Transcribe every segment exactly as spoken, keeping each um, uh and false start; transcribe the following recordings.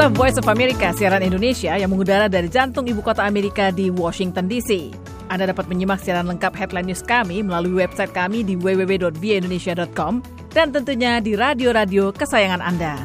Inilah Voice of America, siaran Indonesia yang mengudara dari jantung ibu kota Amerika di Washington D C. Anda dapat menyimak siaran lengkap headline news kami melalui website kami di w w w dot v o a indonesia dot com dan tentunya di radio-radio kesayangan Anda.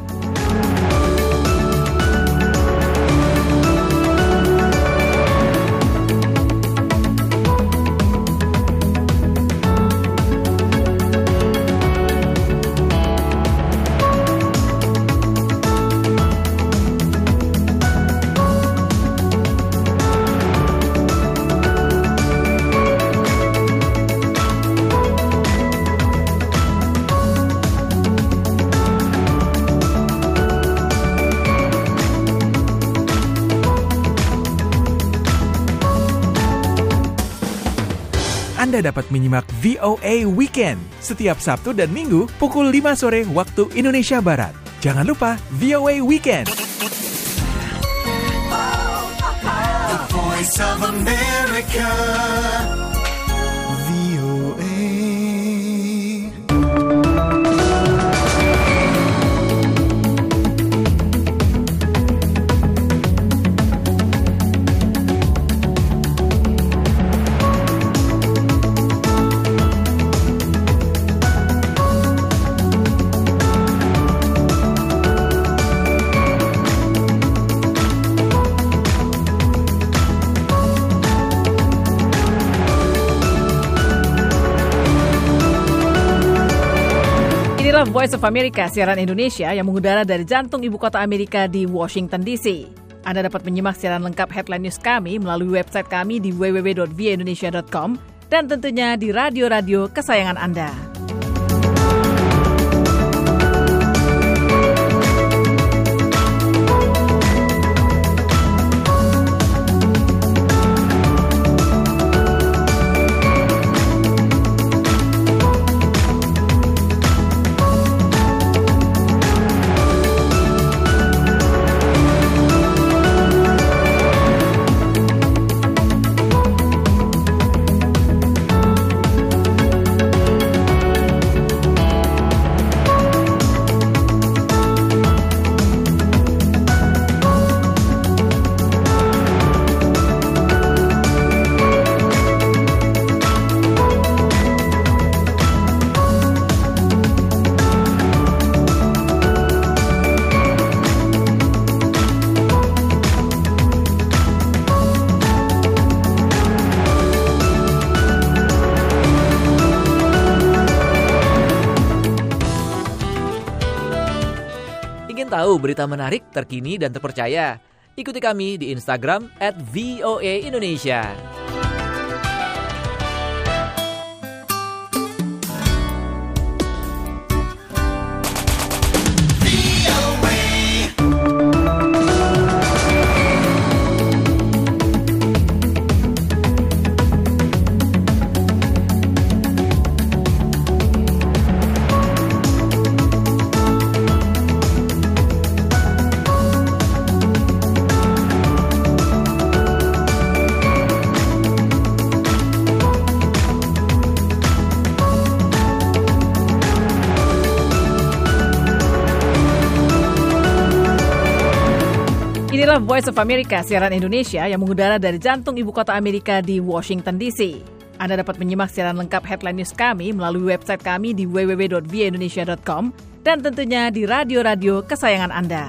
Anda dapat menyimak V O A Weekend setiap Sabtu dan Minggu pukul lima sore waktu Indonesia Barat. Jangan lupa V O A Weekend. The Voice of America. V O A. Inilah Voice of America, siaran Indonesia yang mengudara dari jantung ibu kota Amerika di Washington D C. Anda dapat menyimak siaran lengkap headline news kami melalui website kami di w w w dot v o a indonesia dot com dan tentunya di radio-radio kesayangan Anda. Tahu berita menarik, terkini, dan terpercaya? Ikuti kami di Instagram at V O A Indonesia. Inilah Voice of America, siaran Indonesia yang mengudara dari jantung ibu kota Amerika di Washington D C. Anda dapat menyimak siaran lengkap headline news kami melalui website kami di w w w dot v o a indonesia dot com dan tentunya di radio-radio kesayangan Anda.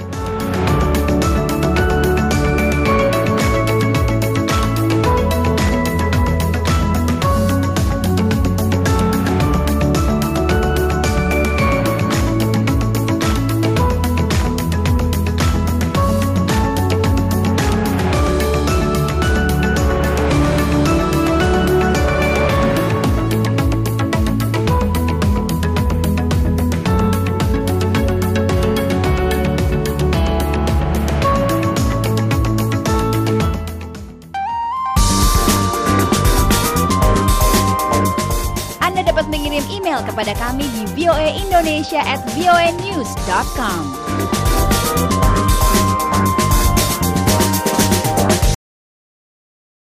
Mengirim email kepada kami di v o a indonesia at v o a news dot com.